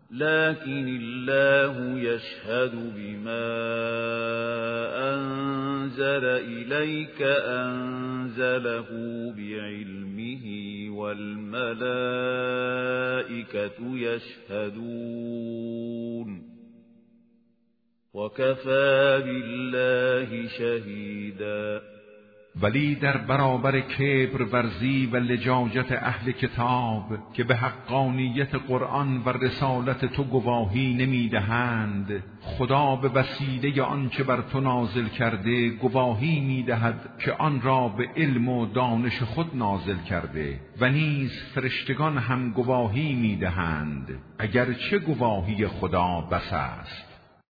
لكن الله يشهد بما أنزل إليك أنزله بعلمه والملائكة يشهدون وكفى بالله شهيدا. ولی در برابر کبر ورزی و لجاجت اهل کتاب که به حقانیت قرآن و رسالت تو گواهی نمیدهند، خدا به وسیله آنچه بر تو نازل کرده گواهی میدهد که آن را به علم و دانش خود نازل کرده و نیز فرشتگان هم گواهی میدهند، اگرچه گواهی خدا بس است.